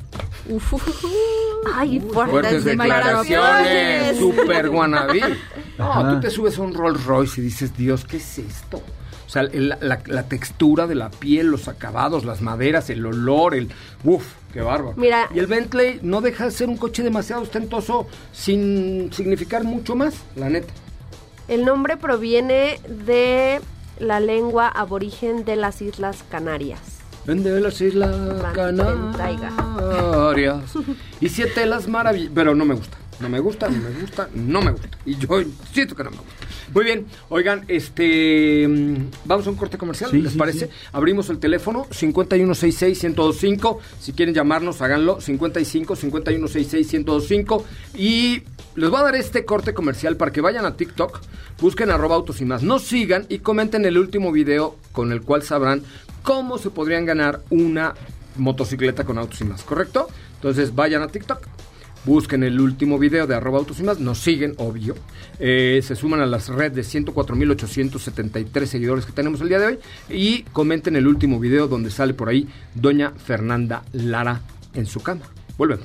G: Ay, fuertes,
B: Fuertes declaraciones,
G: declaraciones.
B: super wannabe. No,
F: Ajá.
B: tú te subes a un Rolls Royce y dices, Dios, ¿qué es esto? O sea, el- la, la textura de la piel, los acabados, las maderas, el olor, el... ¡Uf! ¡Qué bárbaro!
G: Mira-
B: y el Bentley no deja de ser un coche demasiado ostentoso sin significar mucho más, la neta.
G: El nombre proviene de la lengua aborigen de las Islas Canarias.
B: Vende de las Islas
G: Van-
B: Canarias. Y siete las maravillas. Pero no me gusta. No me gusta, no me gusta, no me gusta. Y yo siento que no me gusta. Muy bien, oigan, este mm, vamos a un corte comercial,
F: Sí,
B: ¿les
F: sí,
B: parece?
F: sí.
B: Abrimos el teléfono cincuenta y uno sesenta y seis, ciento veinticinco. Si quieren llamarnos, háganlo. cincuenta y cinco, cincuenta y uno sesenta y seis, ciento veinticinco. Y les voy a dar este corte comercial para que vayan a TikTok, busquen arroba autos y más, nos sigan y comenten el último video con el cual sabrán cómo se podrían ganar una motocicleta con autos y más, ¿correcto? Entonces vayan a TikTok, busquen el último video de arroba autos y más, nos siguen, obvio, eh, se suman a las redes de ciento cuatro mil ochocientos setenta y tres seguidores que tenemos el día de hoy y comenten el último video donde sale por ahí doña Fernanda Lara en su cama. Volvemos.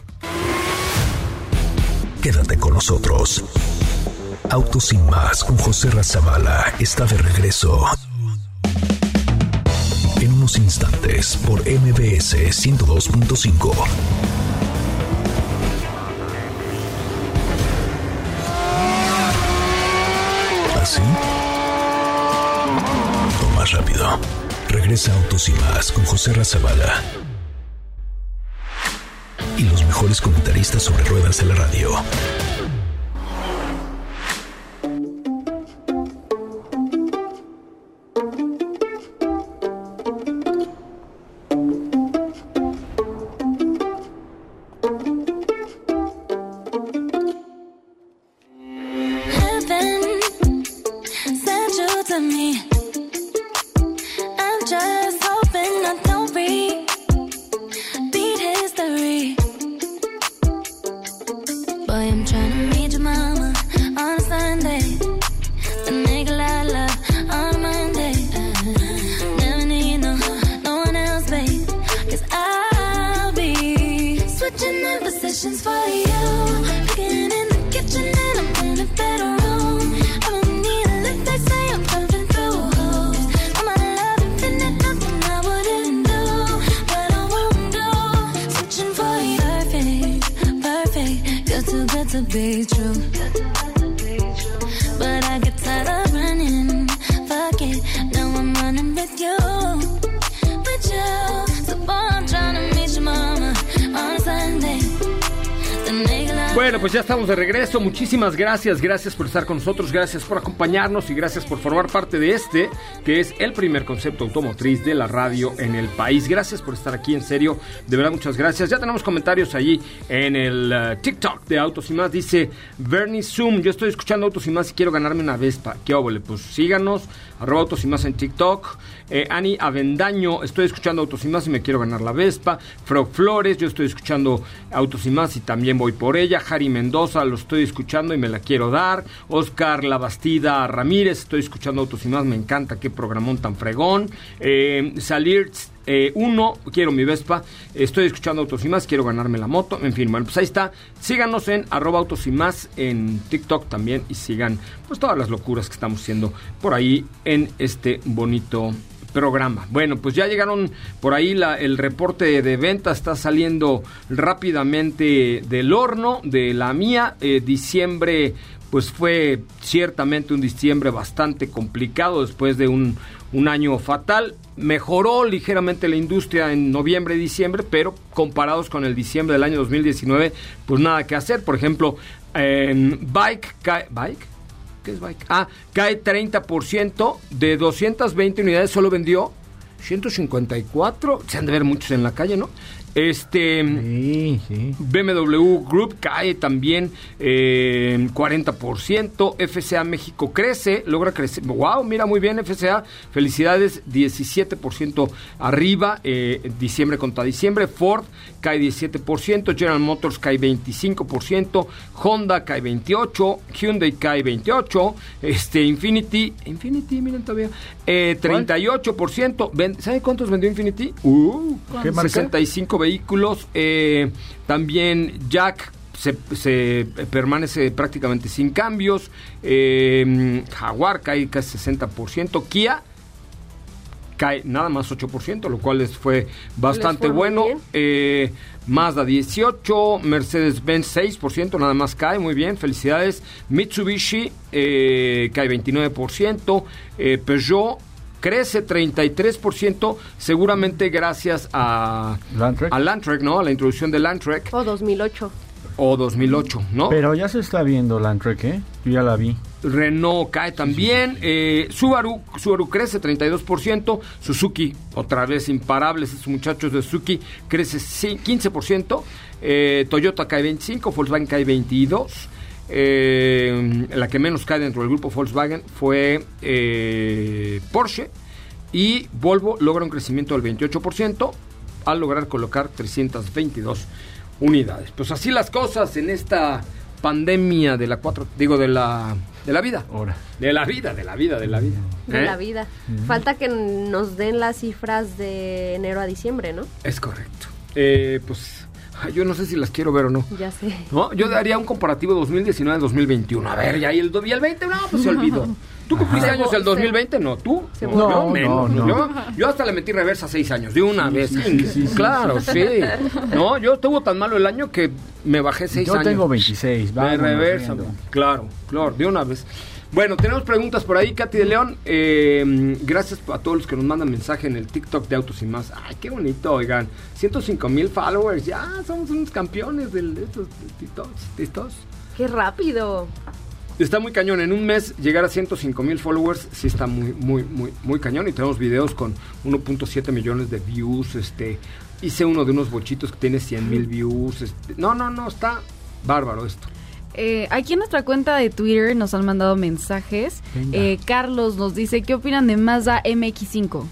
A: Quédate con nosotros. Autos sin más con José Razabala está de regreso. En unos instantes por M B S ciento dos punto cinco. ¿Así? O más rápido. Regresa Autos y más con José Razabala. Y los mejores comentaristas sobre ruedas de la radio.
H: Heaven sent you to me. I'm just hoping I don't repeat history. Boy, I'm trying to meet your mama on a Sunday. The nigga I love on a Monday. Never need no, no one else, babe. Cause I'll be switching in positions for you. Cooking in the kitchen and I'm in the bedroom. I don't need a lift, they say I'm pumping through holes. I'm out of love, infinite, nothing I wouldn't do. But I won't do. Switching for you. Perfect, perfect. You're too good to be true. But I get tired of running. Fuck it, now I'm running with you. With you. So boy, I'm trying to meet your mama on a Sunday. The nigga like
B: Bueno, pues ya estamos de regreso. Muchísimas gracias, gracias por estar con nosotros, gracias por acompañarnos y gracias por formar parte de este, que es el primer concepto automotriz de la radio en el país. Gracias por estar aquí, en serio, de verdad, muchas gracias. Ya tenemos comentarios allí en el uh, TikTok de Autos y Más. Dice Bernie Zoom, yo estoy escuchando Autos y Más y quiero ganarme una Vespa. ¿Qué óvole? Pues síganos, arroba Autos y Más en TikTok. Eh, Ani Avendaño, estoy escuchando Autos y Más y me quiero ganar la Vespa. Frog Flores, yo estoy escuchando Autos y Más y también voy por ella. Jari Mendoza, lo estoy escuchando y me la quiero dar. Oscar Labastida Ramírez, estoy escuchando Autos y Más, me encanta, qué programón tan fregón. Eh, Salir eh, uno, quiero mi Vespa, estoy escuchando Autos y Más, quiero ganarme la moto. En fin, bueno, pues ahí está. Síganos en arroba Autos y Más en TikTok también y sigan pues todas las locuras que estamos haciendo por ahí en este bonito programa. Bueno, pues ya llegaron por ahí la, el reporte de venta está saliendo rápidamente del horno de la mía. Eh, diciembre, pues fue ciertamente un diciembre bastante complicado después de un, un año fatal. Mejoró ligeramente la industria en noviembre y diciembre, pero comparados con el diciembre del año dos mil diecinueve, pues nada que hacer. Por ejemplo, en Bike, cae, ¿Bike? ¿Qué es Bike? Ah, cae treinta por ciento, de doscientas veinte unidades solo vendió ciento cincuenta y cuatro, se han de ver muchos en la calle, ¿no? Este
F: sí, sí.
B: B M W Group cae también eh, cuarenta por ciento. F C A México crece, logra crecer. Wow, mira, muy bien F C A, felicidades, diecisiete por ciento arriba, eh, diciembre contra diciembre. Ford cae diecisiete por ciento, General Motors cae veinticinco por ciento, Honda cae veintiocho por ciento, Hyundai cae veintiocho por ciento, este, Infinity, Infinity, miren todavía, eh, treinta y ocho por ciento. ¿Sabe cuántos vendió Infinity? Uh,
F: ¿Qué marca?
B: sesenta y cinco vehículos. Eh, también Jack se, se permanece prácticamente sin cambios. Eh, Jaguar cae casi sesenta por ciento. Kia cae nada más ocho por ciento, lo cual les fue bastante
G: les fue
B: bueno. Eh, Mazda dieciocho, Mercedes-Benz seis por ciento, nada más cae, muy bien, felicidades. Mitsubishi eh, cae veintinueve por ciento. Eh, Peugeot crece treinta y tres por ciento, seguramente gracias a
F: Landtrek,
B: a Landtrek, ¿no? A la introducción de Landtrek.
G: O dos mil ocho.
B: O dos mil ocho, ¿no?
F: Pero ya se está viendo Landtrek, ¿eh? Yo ya la vi.
B: Renault cae también. Eh, Subaru, Subaru crece treinta y dos por ciento. Suzuki, otra vez imparables esos muchachos de Suzuki, crece quince por ciento. Eh, Toyota cae veinticinco por ciento, Volkswagen cae veintidós por ciento. Eh, la que menos cae dentro del grupo Volkswagen fue eh, Porsche, y Volvo logra un crecimiento del veintiocho por ciento al lograr colocar trescientas veintidós unidades. Pues así las cosas en esta pandemia de la cuatro, digo de la de la vida.
F: Ahora.
B: De la vida, de la vida, de la vida.
G: De
B: ¿Eh?
G: la vida. Mm. Falta que nos den las cifras de enero a diciembre, ¿no?
B: Es correcto. Eh, pues yo no sé si las quiero ver o no.
G: Ya sé.
B: ¿No? Yo daría un comparativo dos mil diecinueve a dos mil veintiuno. A ver, ya, y el, y el veinte, no, pues se olvidó. ¿Tú cumpliste
G: Ajá.
B: años el dos mil veinte? No, ¿tú?
G: Se
B: no,
F: no,
B: yo menos.
F: no, no.
B: Yo, yo hasta le metí reversa seis años, de una
F: sí,
B: vez.
F: Sí, sí, sí,
B: claro,
F: sí,
B: sí. sí. No, yo estuvo tan malo el año que me bajé seis
F: Yo
B: años.
F: tengo veintiséis.
B: De reversa,
F: viendo.
B: claro, claro, de una vez. Bueno, tenemos preguntas por ahí, Katy de León. Eh, gracias a todos los que nos mandan mensaje en el TikTok de Autos y Más. Ay, qué bonito, oigan. ciento cinco mil followers, ya somos unos campeones del, de estos TikToks, TikToks.
G: ¡Qué rápido!
B: Está muy cañón. En un mes llegar a ciento cinco mil followers sí está muy, muy, muy, muy cañón. Y tenemos videos con uno punto siete millones de views. Este, hice uno de unos bochitos que tiene cien mil views. Este, no, no, no, está bárbaro esto.
D: Eh, aquí en nuestra cuenta de Twitter nos han mandado mensajes. Eh, Carlos nos dice, ¿qué opinan de Mazda M X cinco?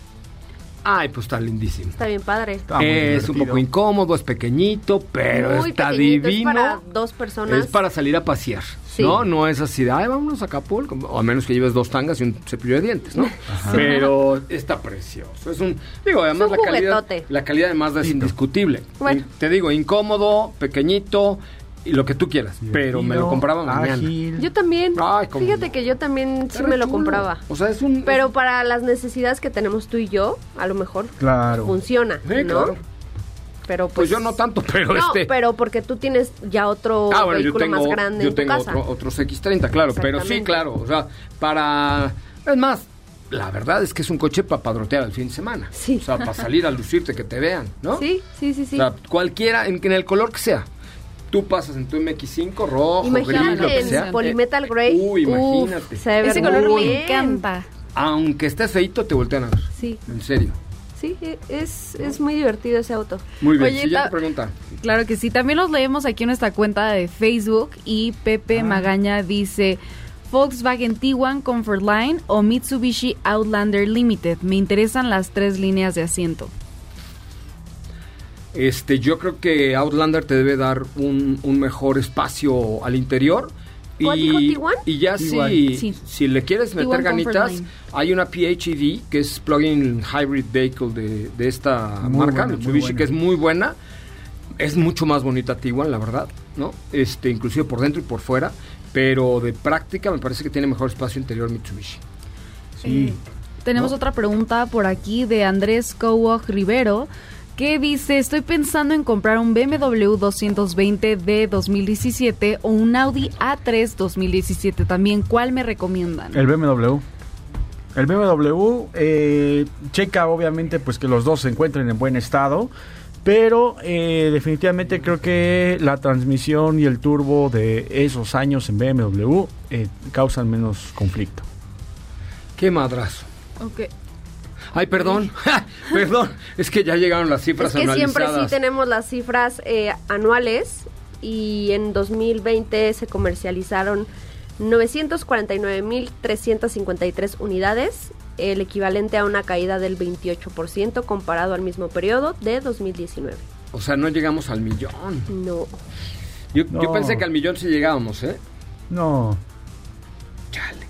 B: Ay, pues está lindísimo.
G: Está bien padre.
F: Está muy
B: Es un
F: divertido.
B: poco incómodo, es pequeñito, pero
G: Muy
B: está
G: pequeñito,
B: divino.
G: Es para dos personas.
B: Es para salir a pasear,
G: Sí.
B: ¿no? No es así de, ay, vámonos a Acapulco, o a menos que lleves dos tangas y un cepillo de dientes, ¿no? Pero está precioso. Es un, digo, además
G: un
B: la calidad,
G: juguetote.
B: la calidad de Mazda es
F: Lindo.
B: indiscutible.
G: Bueno.
B: Y te digo, incómodo, pequeñito y lo que tú quieras, pero me lo compraba mañana.
F: Ágil.
G: Yo también.
B: Ay, cómo
G: Fíjate
B: no.
G: que yo también sí
B: Está
G: me lo
B: chulo.
G: compraba.
B: O sea, es un...
G: Pero para las necesidades que tenemos tú y yo, a lo mejor
F: Claro.
G: funciona,
B: Sí,
G: ¿no?
B: claro.
G: Pero pues,
B: Pues yo no tanto, pero
G: no,
B: este...
G: pero porque tú tienes ya otro
B: Ah, bueno, yo
G: vehículo
B: tengo,
G: más grande
B: yo
G: en tu
B: tengo
G: casa.
B: otro, otros X treinta, claro, pero sí,
G: Exactamente.
B: claro, o sea, para... Es más, la verdad es que es un coche para padrotear el fin de semana.
G: Sí.
B: O sea, para salir a lucirte, que te vean, ¿no?
G: Sí, sí, sí, sí.
B: O sea, cualquiera, en, en el color que sea. Tú pasas en tu M X cinco, rojo, gris, lo
G: Imagínate
B: que
G: en
B: sea.
G: Polymetal Grey.
B: Uy, imagínate.
G: Uf, se ve
D: Ese
G: muy
D: color me
G: bien.
D: encanta.
B: Aunque estés feíto, te voltean a ver.
G: Sí,
B: En serio.
G: sí, es, es muy divertido ese auto.
B: Muy bien,
D: Oye,
B: siguiente
D: ta-
B: pregunta.
D: Claro que sí, también los leemos aquí en nuestra cuenta de Facebook y Pepe Magaña dice, Volkswagen Tiguan Comfortline o Mitsubishi Outlander Limited, me interesan las tres líneas de asiento.
B: Este, yo creo que Outlander te debe dar un, un mejor espacio al interior.
G: ¿Cuál dijo, Tiguan?
B: Y ya si,
D: Sí.
B: si le quieres meter
D: Tiguan
B: ganitas,
D: Comfort Line.
B: hay una P H E V, que es Plug-in Hybrid Vehicle de, de esta
F: Muy
B: marca,
F: buena,
B: Mitsubishi,
F: muy buena.
B: que es muy buena. Es mucho más bonita Tiguan, la verdad, ¿no? Este, inclusive por dentro y por fuera, pero de práctica me parece que tiene mejor espacio interior Mitsubishi.
F: Sí.
D: Eh, tenemos
B: ¿No?
D: otra pregunta por aquí de Andrés Cowog Rivero, que dice, estoy pensando en comprar un B M W doscientos veinte de dos mil diecisiete o un Audi A tres dos mil diecisiete también. ¿Cuál me recomiendan?
F: El B M W. El B M W eh, checa obviamente pues que los dos se encuentren en buen estado, pero eh, definitivamente creo que la transmisión y el turbo de esos años en B M W eh, causan menos conflicto.
B: ¡Qué madrazo!
D: Ok.
B: Ay, perdón, perdón, es que ya llegaron las cifras
G: Es que siempre sí
B: anualizadas.
G: tenemos las cifras eh, anuales y en dos mil veinte se comercializaron novecientos cuarenta y nueve mil trescientos cincuenta y tres unidades, el equivalente a una caída del veintiocho por ciento comparado al mismo periodo de dos mil diecinueve.
B: O sea, no llegamos al millón.
G: No.
B: Yo,
F: No.
B: yo pensé que al millón sí llegábamos, ¿eh?
F: No,
B: Chale,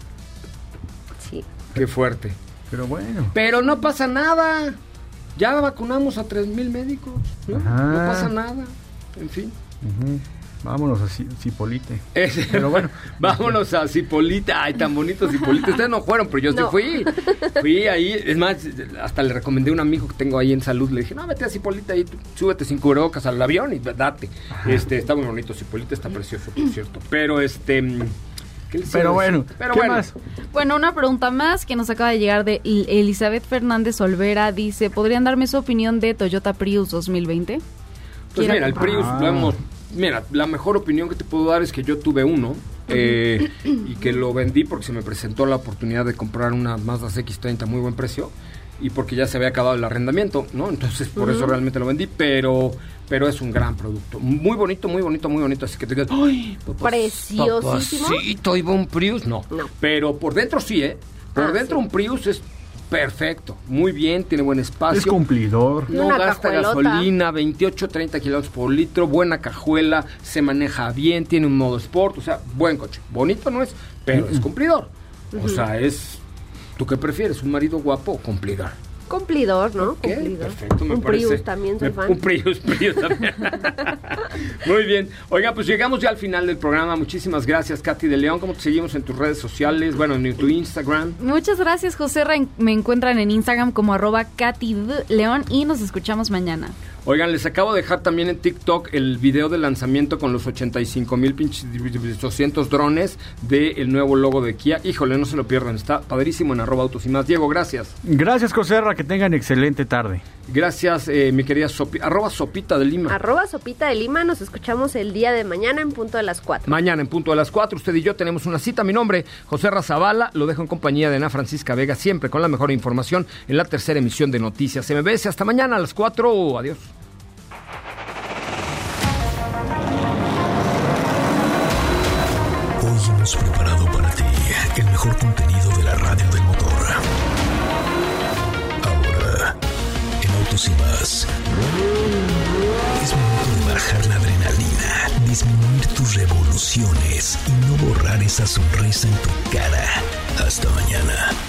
G: Sí.
B: qué fuerte.
F: pero bueno.
B: Pero no pasa nada. Ya vacunamos a tres mil médicos, ¿no?
F: Ajá.
B: No pasa nada. En fin.
F: Ujú. Vámonos a Ci- Cipolite.
B: Ese-
F: Pero bueno.
B: Vámonos a Cipolita. Ay, tan bonito Cipolita. Ustedes no fueron, pero yo
G: No.
B: sí fui. Fui ahí. Es más, hasta le recomendé a un amigo que tengo ahí en salud. Le dije, no, vete a Cipolita y súbete sin cubrebocas al avión y date. Este, está muy bonito. Cipolita está precioso, por cierto. Pero este... ¿qué les iba a
F: Pero
B: decir?
F: bueno,
B: Pero
F: ¿qué
B: bueno.
F: más?
D: Bueno, una pregunta más que nos acaba de llegar de El- Elizabeth Fernández Olvera. Dice, ¿podrían darme su opinión de Toyota Prius dos mil veinte?
B: Pues
D: Quiero
B: mira, el
D: comprar.
B: Prius
F: Ah.
B: lo hemos... Mira, la mejor opinión que te puedo dar es que yo tuve uno eh, y que lo vendí porque se me presentó la oportunidad de comprar una Mazda C X treinta a muy buen precio y porque ya se había acabado el arrendamiento, ¿no? Entonces por eso realmente lo vendí, pero pero es un gran producto. Muy bonito, muy bonito, muy bonito. Así que te digas, ¡ay! papás-
G: Preciosísimo.
B: papacito, iba un Prius. No.
G: No.
B: Pero por dentro sí, ¿eh? Por
G: Ah,
B: dentro
G: sí.
B: un Prius es perfecto. Muy bien, tiene buen espacio.
F: Es cumplidor.
B: No
G: Una
B: gasta
G: cajuelota.
B: gasolina, veintiocho, treinta kilómetros por litro, buena cajuela, se maneja bien, tiene un modo sport, o sea, buen coche. Bonito no es, pero es cumplidor. O sea, es... ¿Tú qué prefieres? ¿Un marido guapo o cumplidor?
G: Cumplidor, ¿no?
B: Ok,
G: Cumplidor.
B: perfecto, me
G: Un
B: parece.
G: Prius también soy
B: Me-
G: fan.
B: Un Prius, Prius también. Muy bien. Oiga, pues llegamos ya al final del programa. Muchísimas gracias, Katy de León. ¿Cómo te seguimos en tus redes sociales? Bueno, en tu Instagram.
D: Muchas gracias, José. Ra- Me encuentran en Instagram como arroba Katy D. León y nos escuchamos mañana.
B: Oigan, les acabo de dejar también en TikTok el video de lanzamiento con los ochenta y cinco mil pinches doscientos drones del nuevo logo de Kia. Híjole, no se lo pierdan, está padrísimo en arroba autos y más. Diego, gracias.
F: Gracias, Coserra, que tengan excelente tarde.
B: Gracias, eh, mi querida Sopi, arroba Sopita de Lima.
G: Arroba Sopita de Lima, nos escuchamos el día de mañana en punto de las cuatro.
B: Mañana en punto de las cuatro, usted y yo tenemos una cita. Mi nombre, José Razabala, lo dejo en compañía de Ana Francisca Vega, siempre con la mejor información en la tercera emisión de Noticias M B S. Hasta mañana a las cuatro. Adiós.
A: Hoy hemos preparado para ti el mejor contenido de la radio del motor. Ahora, en Autos y Más, es momento de bajar la adrenalina, disminuir tus revoluciones y no borrar esa sonrisa en tu cara. Hasta mañana.